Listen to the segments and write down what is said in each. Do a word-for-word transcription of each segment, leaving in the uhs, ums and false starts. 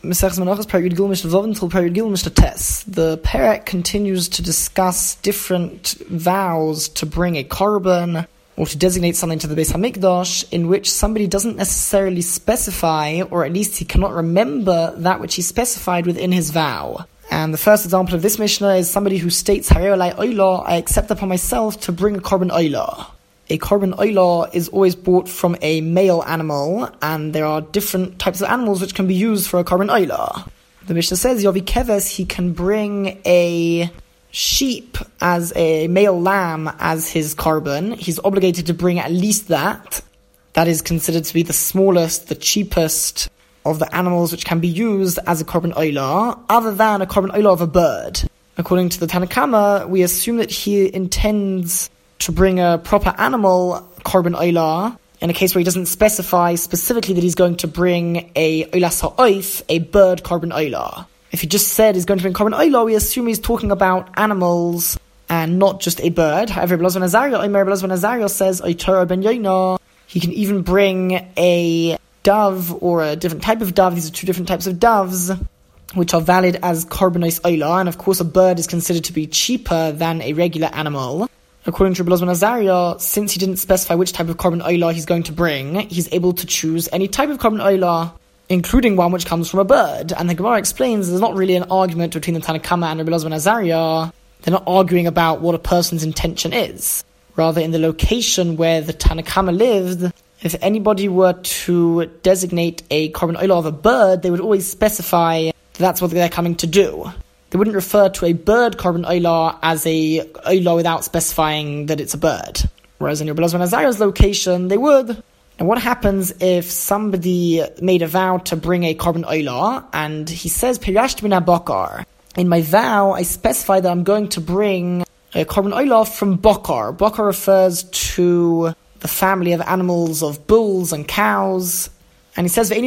Mesechus Menachos, Perek Gimel Mishnah Vav until Perek Gimel Mishnah Tes. The Perek continues to discuss different vows to bring a korban or to designate something to the Beis Hamikdash in which somebody doesn't necessarily specify, or at least he cannot remember that which he specified within his vow. And the first example of this Mishnah is somebody who states, Harei Olai Oila, I accept upon myself to bring a korban Oila. A korban oila is always bought from a male animal, and there are different types of animals which can be used for a korban oila. The Mishnah says, Yovi Keves, he can bring a sheep as a male lamb as his korban. He's obligated to bring at least that. That is considered to be the smallest, the cheapest of the animals which can be used as a korban oila, other than a korban oila of a bird. According to the Tanna Kamma, we assume that he intends to bring a proper animal korban oila, in a case where he doesn't specify specifically that he's going to bring a oilas ha'oif, a bird korban oila. If he just said he's going to bring korban oila, we assume he's talking about animals and not just a bird. However, Rabbi Elazar ben Azariah, Omer Rabbi Elazar ben Azariah says, Oitorah ben Yoina, he can even bring a dove or a different type of dove. These are two different types of doves which are valid as korbanos oila, and of course a bird is considered to be cheaper than a regular animal. According to Rabbi Elazar ben Azariah, since he didn't specify which type of korban oila he's going to bring, he's able to choose any type of korban oila, including one which comes from a bird. And the Gemara explains there's not really an argument between the Tanna Kamma and Rabbi Elazar ben Azariah. They're not arguing about what a person's intention is. Rather, in the location where the Tanna Kamma lived, if anybody were to designate a korban oila of a bird, they would always specify that that's what they're coming to do. They wouldn't refer to a bird korban oila as a oila without specifying that it's a bird. Whereas in Rabbi Elazar ben Azariah's location, they would. And what happens if somebody made a vow to bring a korban oila, and he says, Pirashti min ha-bakar, in my vow, I specify that I'm going to bring a korban oila from bakar. Bakar refers to the family of animals of bulls and cows. And he says,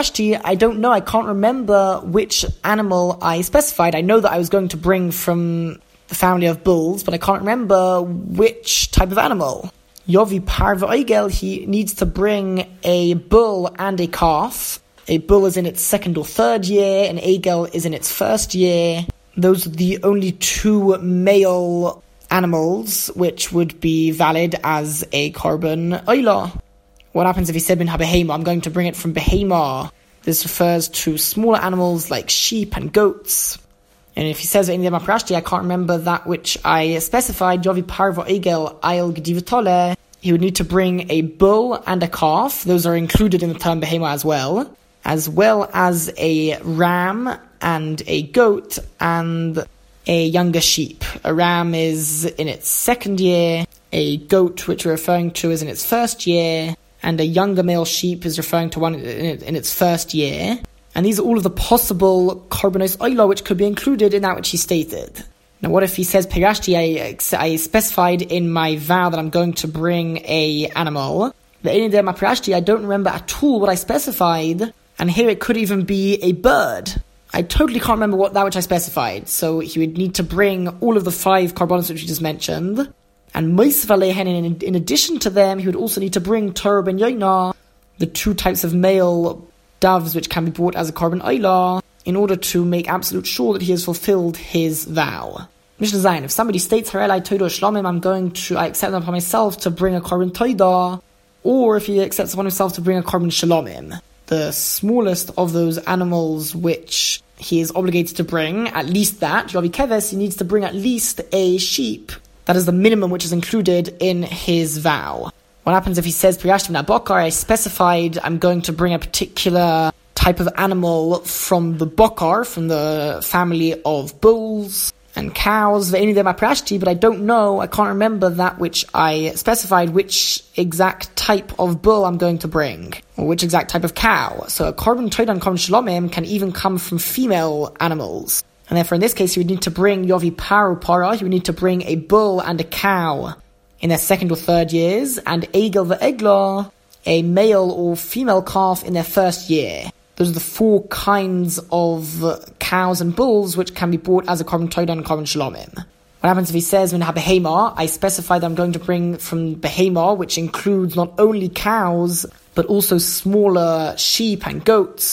I don't know, I can't remember which animal I specified. I know that I was going to bring from the family of bulls, but I can't remember which type of animal. Yovi Parva Oigel, he needs to bring a bull and a calf. A bull is in its second or third year, and Egel is in its first year. Those are the only two male animals which would be valid as a korban oila. What happens if he said, bin ha-behema, I'm going to bring it from behema? This refers to smaller animals like sheep and goats. And if he says, I can't remember that which I specified, Yovi Parva Egel Ayel Gedivitole, he would need to bring a bull and a calf. Those are included in the term behema as well. As well as a ram and a goat and a younger sheep. A ram is in its second year. A goat, which we're referring to, is in its first year. And a younger male sheep is referring to one in its first year. And these are all of the possible korbanos oila which could be included in that which he stated. Now what if he says, Pirashti, I, I specified in my vow that I'm going to bring a animal. I don't remember at all what I specified. And here it could even be a bird. I totally can't remember what that which I specified. So he would need to bring all of the five korbanos which we just mentioned. And in, in addition to them, he would also need to bring Torah ben Yoina, the two types of male doves which can be bought as a korban oila, in order to make absolute sure that he has fulfilled his vow. Mishnah Zayin, if somebody states, Harei Toida Shlomim, I'm going to, I accept upon myself to bring a korban Toida, or if he accepts upon himself to bring a korban Shalomim, the smallest of those animals which he is obligated to bring, at least that, Yovi Keves, he needs to bring at least a sheep. That is the minimum which is included in his vow. What happens if he says, Pirashti min ha-bakar, I specified I'm going to bring a particular type of animal from the bakar, from the family of bulls and cows, but I don't know, I can't remember that which I specified, which exact type of bull I'm going to bring, or which exact type of cow. So a korban toida and korban shalomim can even come from female animals. And therefore, in this case, you would need to bring Yovi Paru Para, you would need to bring a bull and a cow in their second or third years, and Egel ve'egla, a male or female calf in their first year. Those are the four kinds of cows and bulls which can be bought as a korban toida and korban shalomim. What happens if he says, when ha-behema, I specify that I'm going to bring from behema, which includes not only cows, but also smaller sheep and goats.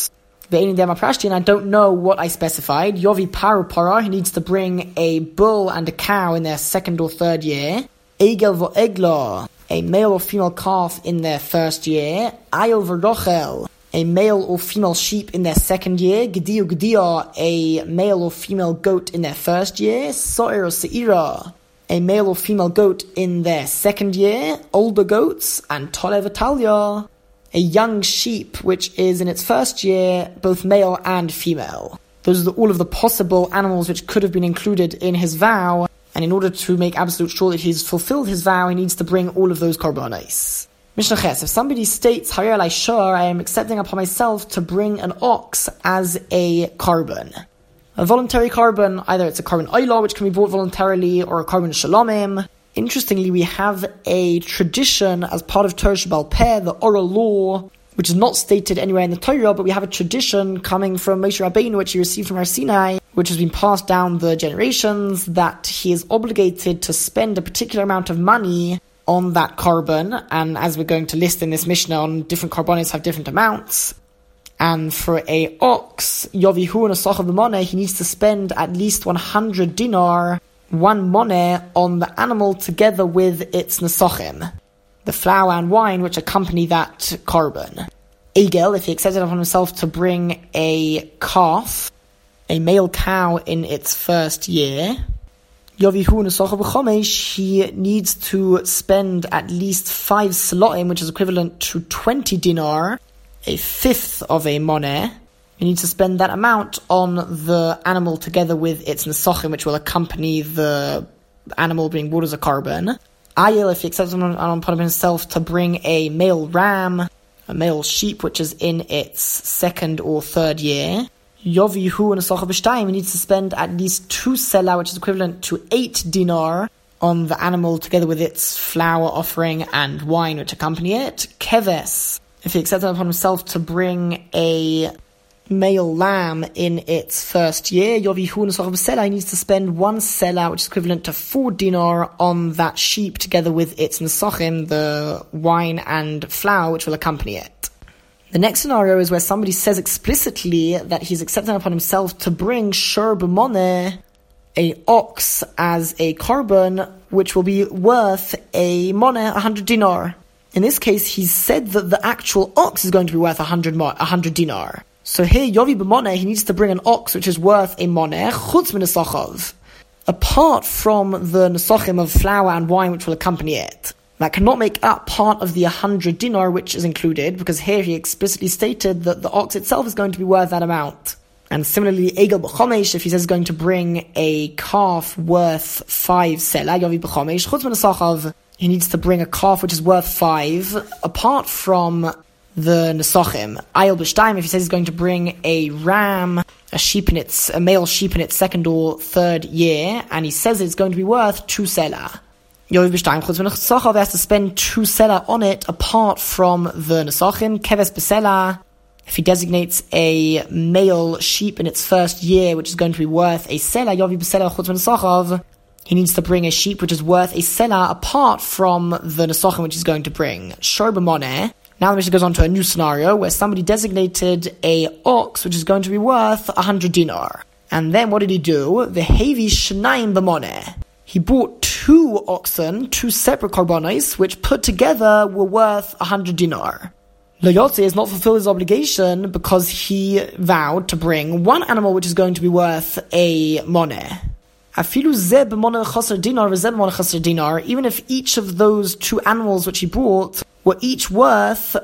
and I don't know what I specified. Yovi paru para, he needs to bring a bull and a cow in their second or third year. Egel vo egla, a male or female calf in their first year. Ayil v'rochel, a male or female sheep in their second year. Gediu gedia, a male or female goat in their first year. So'er or se'ira, a male or female goat in their second year. Older goats. And tole v'talya, a young sheep which is in its first year, both male and female. Those are the, all of the possible animals which could have been included in his vow. And in order to make absolute sure that he's fulfilled his vow, he needs to bring all of those korbanos. Mishnah Ches, if somebody states, Harei alai shor, I am accepting upon myself to bring an ox as a korban. A voluntary korban, either it's a korban oila, which can be brought voluntarily, or a korban shalomim. Interestingly, we have a tradition as part of Torah Sheba'al Peh, the oral law, which is not stated anywhere in the Torah, but we have a tradition coming from Moshe Rabbeinu, which he received from Har Sinai, which has been passed down the generations, that he is obligated to spend a particular amount of money on that korban. And as we're going to list in this Mishnah, on different korbanos have different amounts. And for a ox, Yovihu and a Sochav Moneh, he needs to spend at least one hundred dinar, one moneh, on the animal together with its nesachim, the flour and wine which accompany that korban. Egel, if he accepted upon himself to bring a calf, a male cow in its first year, Yovihu Nesocha b'chomesh, he needs to spend at least five saloim, which is equivalent to twenty dinar, a fifth of a moneh. He needs to spend that amount on the animal together with its nesachim, which will accompany the animal being brought as a korban. Ayil, if he accepts upon himself to bring a male ram, a male sheep which is in its second or third year, Yovihu and Nesocha b'shtayim, he needs to spend at least two selah, which is equivalent to eight dinar, on the animal together with its flour offering and wine which accompany it. Keves, if he accepts upon himself to bring a male lamb in its first year, Yovihu Nesocha b'selah, he needs to spend one selah, which is equivalent to four dinar, on that sheep together with its nesachim, the wine and flour which will accompany it. The next scenario is where somebody says explicitly that he's accepting upon himself to bring shor b'moneh, a ox, as a korban, which will be worth a moneh, a hundred dinar. In this case, he's said that the actual ox is going to be worth a hundred, a hundred dinar. So here, Yovi b'moneh, he needs to bring an ox which is worth a moneh, chutz min-nesachav, apart from the nesachim of flour and wine which will accompany it. That cannot make up part of the one hundred dinar which is included, because here he explicitly stated that the ox itself is going to be worth that amount. And similarly, Egel b'chomesh, if he says he's going to bring a calf worth five selah, Yovi b'chomesh, chutz min-nesachav, he needs to bring a calf which is worth five, apart from the nesachim. Ayil b'shtayim, if he says he's going to bring a ram, a sheep in its, a male sheep in its second or third year, and he says it's going to be worth two selah. Yoviv b'shtayim chutz min-nesachav, has to spend two selah on it apart from the nesachim. Keves b'selah, if he designates a male sheep in its first year which is going to be worth a selah, Yoviv b'selah chutz min-nesachav, he needs to bring a sheep which is worth a selah apart from the nesachim which he's going to bring. Shor b'moneh. Now the Mishnah goes on to a new scenario where somebody designated a ox which is going to be worth a hundred dinar. And then what did he do? The hevi shnayim b'moneh. He bought two oxen, two separate korbanos, which put together were worth a hundred dinar. Lo Yotze has not fulfilled his obligation because he vowed to bring one animal which is going to be worth a moneh. Afilu zeh b'moneh chaser dinar v'zeh b'moneh chaser dinar, even if each of those two animals which he bought were each worth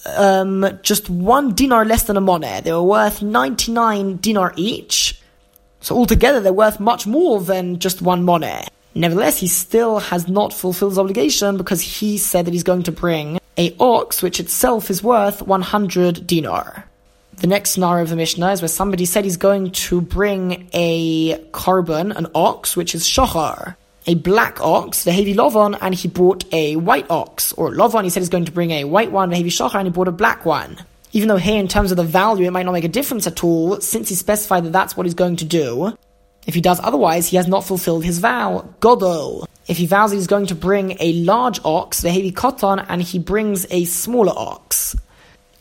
um, just one dinar less than a moneh. They were worth ninety-nine dinar each. So altogether they're worth much more than just one moneh. Nevertheless, he still has not fulfilled his obligation because he said that he's going to bring a ox which itself is worth one hundred dinar. The next scenario of the Mishnah is where somebody said he's going to bring a korban, an ox, which is shachar, a black ox, the hevi lovon, and he bought a white ox, or lovon. He said he's going to bring a white one, the hevi shachar, and he bought a black one. Even though here, in terms of the value, it might not make a difference at all, since he specified that that's what he's going to do. If he does otherwise, he has not fulfilled his vow. Godol. If he vows that he's going to bring a large ox, the hevi koton, and he brings a smaller ox.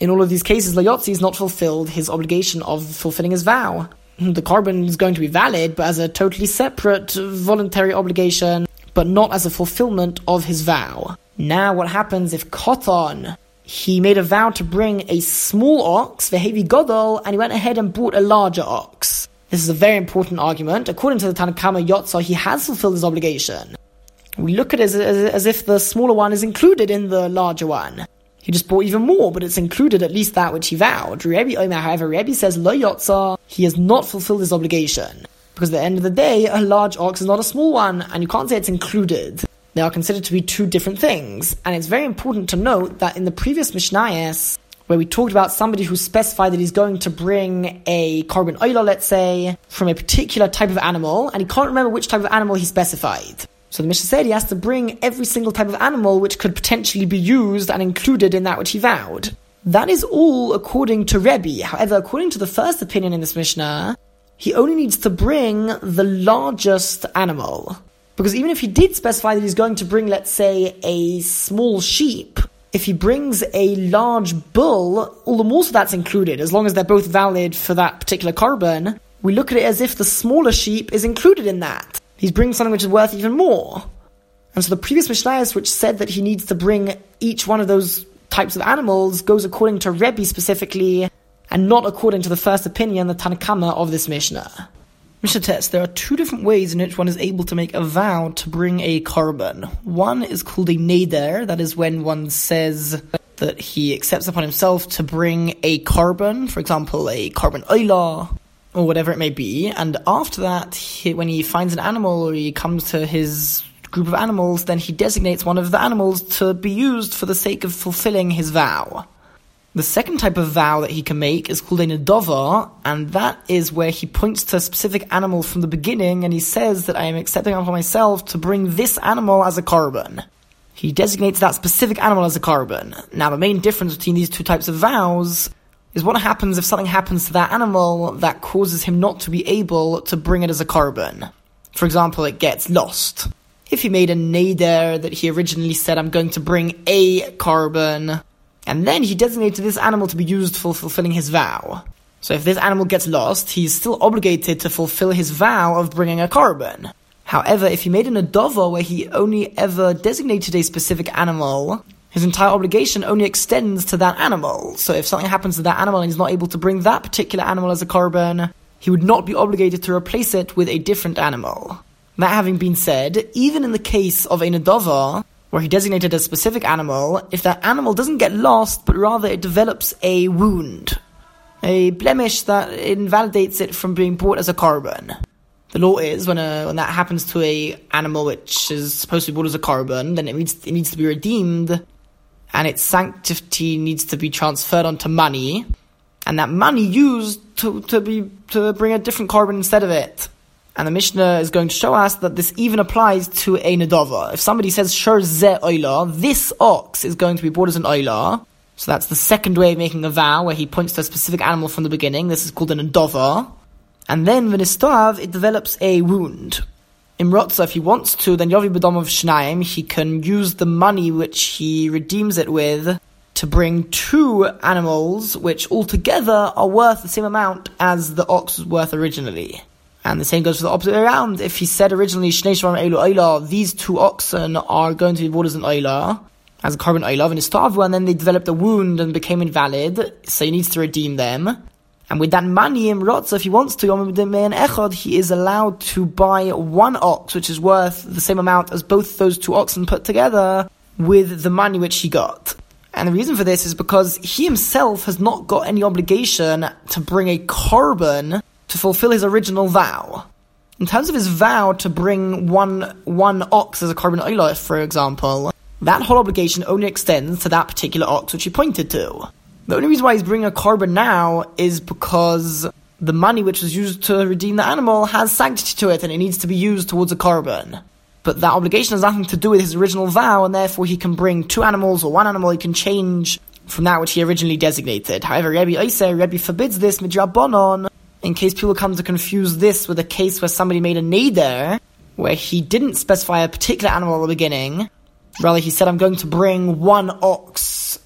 In all of these cases, Layotzi has not fulfilled his obligation of fulfilling his vow. The carbon is going to be valid, but as a totally separate voluntary obligation, but not as a fulfillment of his vow. Now what happens if Koton, he made a vow to bring a small ox, Vehevi Godol, and he went ahead and bought a larger ox? This is a very important argument. According to the Tanakama Yotzah, he has fulfilled his obligation. We look at it as, as, as if the smaller one is included in the larger one. He just bought even more, but it's included at least that which he vowed. Rebbe Omer, however, Rebbe says, Lo Yotzah, he has not fulfilled his obligation. Because at the end of the day, a large ox is not a small one, and you can't say it's included. They are considered to be two different things. And it's very important to note that in the previous Mishnayos, where we talked about somebody who specified that he's going to bring a carbon oila, let's say, from a particular type of animal, and he can't remember which type of animal he specified. So the Mishnah said he has to bring every single type of animal which could potentially be used and included in that which he vowed. That is all according to Rebbe. However, according to the first opinion in this Mishnah, he only needs to bring the largest animal. Because even if he did specify that he's going to bring, let's say, a small sheep, if he brings a large bull, all the more so that's included, as long as they're both valid for that particular carbon. We look at it as if the smaller sheep is included in that. He's bringing something which is worth even more. And so the previous Mishnayos, which said that he needs to bring each one of those types of animals, goes according to Rebbe specifically, and not according to the first opinion, the Tanakama of this Mishnah. Mishnah test, there are two different ways in which one is able to make a vow to bring a carbon. One is called a neder, that is when one says that he accepts upon himself to bring a carbon, for example, a carbon oila, or whatever it may be, and after that, he, when he finds an animal or he comes to his group of animals, then he designates one of the animals to be used for the sake of fulfilling his vow. The second type of vow that he can make is called a nedova, and that is where he points to a specific animal from the beginning, and he says that I am accepting upon myself to bring this animal as a carbon. He designates that specific animal as a carbon. Now, the main difference between these two types of vows is what happens if something happens to that animal that causes him not to be able to bring it as a carbon. For example, it gets lost. If he made a neder that he originally said, I'm going to bring a carbon, and then he designated this animal to be used for fulfilling his vow. So if this animal gets lost, he's still obligated to fulfill his vow of bringing a carbon. However, if he made an adova where he only ever designated a specific animal, his entire obligation only extends to that animal. So if something happens to that animal and he's not able to bring that particular animal as a carbon, he would not be obligated to replace it with a different animal. That having been said, even in the case of a nedava, where he designated a specific animal, if that animal doesn't get lost, but rather it develops a wound, a blemish that invalidates it from being brought as a carbon. The law is, when a, when that happens to a animal which is supposed to be brought as a carbon, then it needs, it needs to be redeemed, and its sanctity needs to be transferred onto money, and that money used to, to be to bring a different carbon instead of it. And the Mishnah is going to show us that this even applies to a nedava. If somebody says, Shur ze oila, this ox is going to be brought as an oila, so that's the second way of making a vow, where he points to a specific animal from the beginning. This is called an nedava. And then, v'nistav, it develops a wound. Imrotza, if he wants to, then Yovi B'dom of Shnaim, he can use the money which he redeems it with to bring two animals which altogether are worth the same amount as the ox was worth originally. And the same goes for the opposite way around. If he said originally, Shnei Shvarim Eilu Oila, these two oxen are going to be bought as an Oila, as a carbon Oila, and Istavu, and then they developed a wound and became invalid, so he needs to redeem them. And with that money, Imrotza, if he wants to, he is allowed to buy one ox, which is worth the same amount as both those two oxen put together, with the money which he got. And the reason for this is because he himself has not got any obligation to bring a carbon to fulfill his original vow. In terms of his vow to bring one one ox as a carbon oila, for example, that whole obligation only extends to that particular ox which he pointed to. The only reason why he's bringing a carbon now is because the money which was used to redeem the animal has sanctity to it and it needs to be used towards a carbon. But that obligation has nothing to do with his original vow, and therefore he can bring two animals or one animal. He can change from that which he originally designated. However, Rebbe Oiseh, Rebbe forbids this midrabanon, in case people come to confuse this with a case where somebody made a neder, where he didn't specify a particular animal at the beginning. Rather, he said, I'm going to bring one ox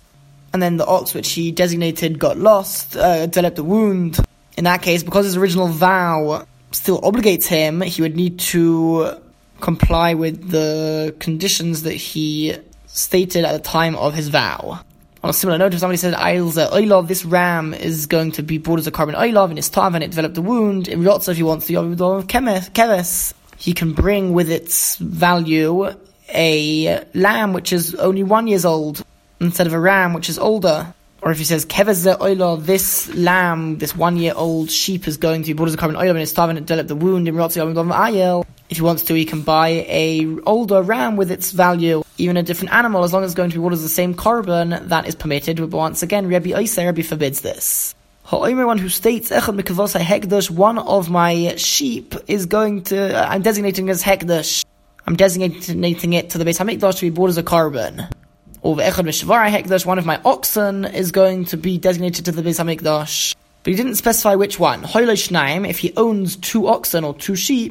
and then the ox which he designated got lost, uh, developed a wound. In that case, because his original vow still obligates him, he would need to comply with the conditions that he stated at the time of his vow. On a similar note, if somebody said, Oilov, this ram is going to be brought as a carbon Oilov in his tav, and it developed a wound, in Yotza, if he wants to keves, he can bring with its value a lamb which is only one years old, instead of a ram which is older. Or if he says, keves Oilov, this lamb, this one-year-old sheep is going to be brought as a carbon Oilov in his tav, and it developed a wound, in Yotza, if he wants to, he can buy a older ram with its value, even a different animal, as long as it's going to be watered as the same carbon, that is permitted. But once again, Rabbi Oisei, Rabbi forbids this. Ha'omer, one who states, Echad mikavos ha'hekdash, one of my sheep is going to, uh, I'm designating it as hekdash. I'm designating it to the Beis HaMikdash to be brought as a carbon. Or Echad mishvar ha'hekdash, one of my oxen is going to be designated to the Beis HaMikdash. But he didn't specify which one. If he owns two oxen or two sheep,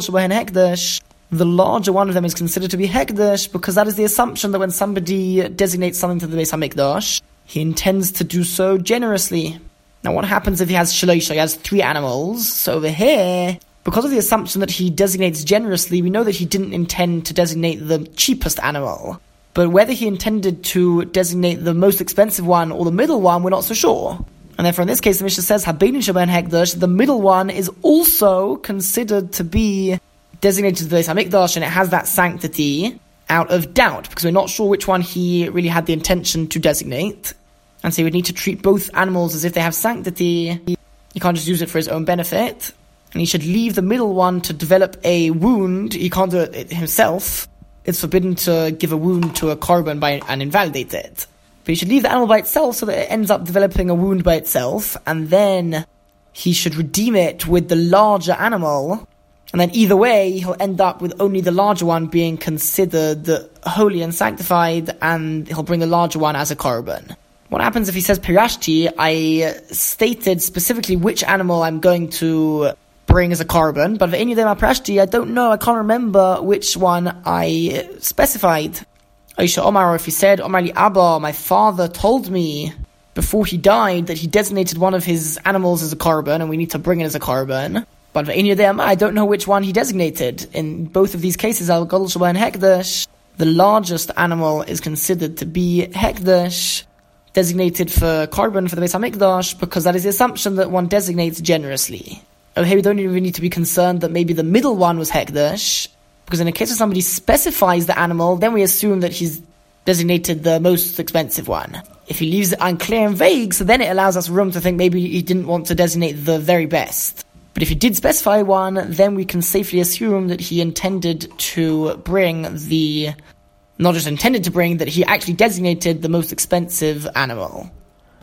the larger one of them is considered to be hekdesh, because that is the assumption that when somebody designates something to the Beis HaMikdash, he intends to do so generously. Now what happens if he has shalosh, he has three animals? So over here, because of the assumption that he designates generously, we know that he didn't intend to designate the cheapest animal. But whether he intended to designate the most expensive one or the middle one, we're not so sure. And therefore, in this case, the Mishnah says, Habeinu Shaban Hekdash, the middle one is also considered to be designated to the Beis HaMikdash, and it has that sanctity out of doubt, because we're not sure which one he really had the intention to designate. And so you would need to treat both animals as if they have sanctity. You can't just use it for his own benefit. And he should leave the middle one to develop a wound. He can't do it himself. It's forbidden to give a wound to a carbon by and invalidate it. But he should leave the animal by itself so that it ends up developing a wound by itself, and then he should redeem it with the larger animal, and then either way he'll end up with only the larger one being considered holy and sanctified, and he'll bring the larger one as a carbon. What happens if he says, Pirashti, I stated specifically which animal I'm going to bring as a carbon, but any of them are Pirashti, I don't know, I can't remember which one I specified. Aisha Omar, or if he said, Omar li Abba, my father told me before he died that he designated one of his animals as a carbon, and we need to bring it as a carbon. But any of them, I don't know which one he designated. In both of these cases, Al Gadol Shaban Hekdash, the largest animal is considered to be Hekdash, designated for carbon for the Beis HaMikdash, because that is the assumption that one designates generously. Oh, here we don't even need to be concerned that maybe the middle one was Hekdash, because in the case of somebody specifies the animal, then we assume that he's designated the most expensive one. If he leaves it unclear and vague, so then it allows us room to think maybe he didn't want to designate the very best. But if he did specify one, then we can safely assume that he intended to bring the, not just intended to bring, that he actually designated the most expensive animal.